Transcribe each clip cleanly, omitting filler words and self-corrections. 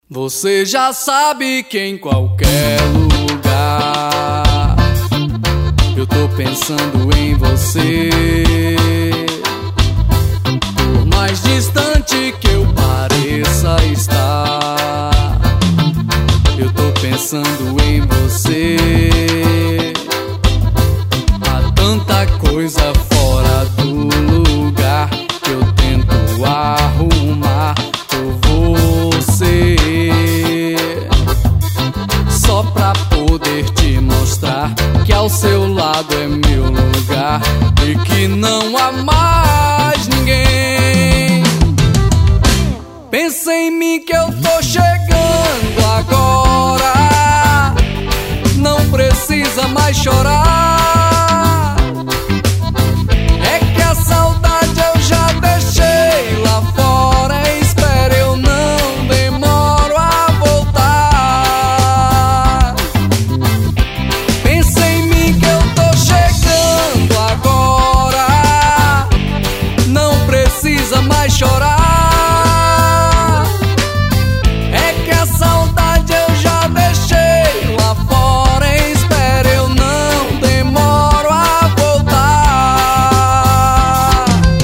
Você já sabe que em qualquer lugar eu tô pensando em você. Por mais distante que eu pareça estar, eu tô pensando em você. Há tanta coisa fora do lugar que eu tento arrumar por você, só pra poder te mostrar que ao seu lado é meu lugar e que não há mais ninguém. Pensa em mim que eu tô chegando agora, não precisa mais chorar. É que a saudade eu já deixei lá fora, espera, eu não demoro a voltar. Pensa em mim que eu tô chegando agora, não precisa mais chorar. É que a saudade eu já deixei lá fora, espera, eu não demoro a voltar.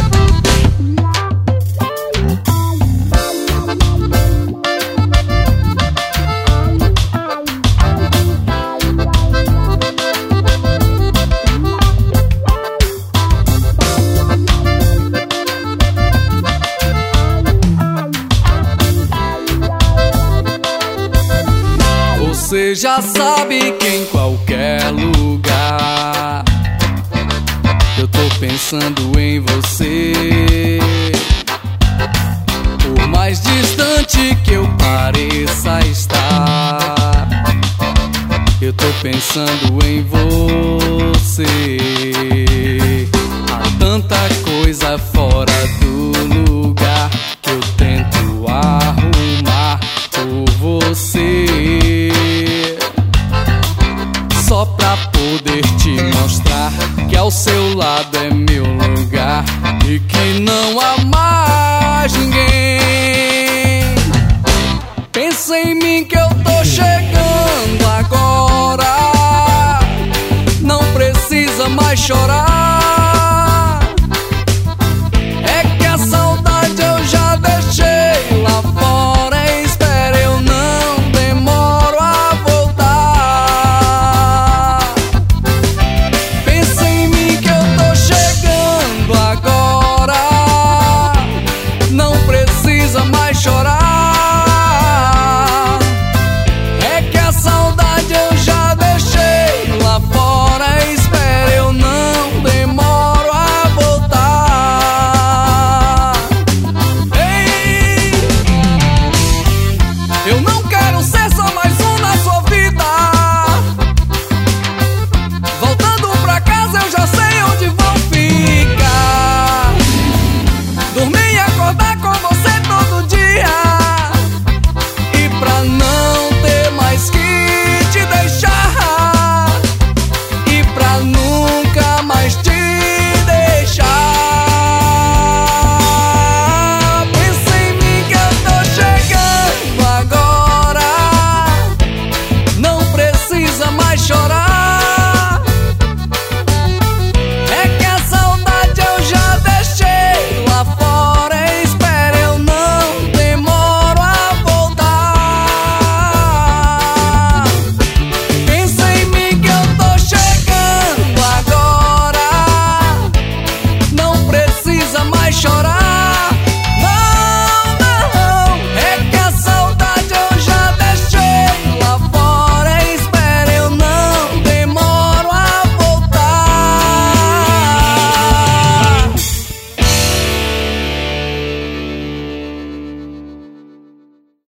Você já sabe que em qualquer lugar eu tô pensando em você. Por mais distante que eu pareça estar, eu tô pensando em você. Há tanta coisa fora do lugar que eu tento arrumar por você, só pra poder te mostrar que ao seu lado é meu lugar e que não há mais ninguém. Pensa em mim que eu tô chegando agora, não precisa mais chorar.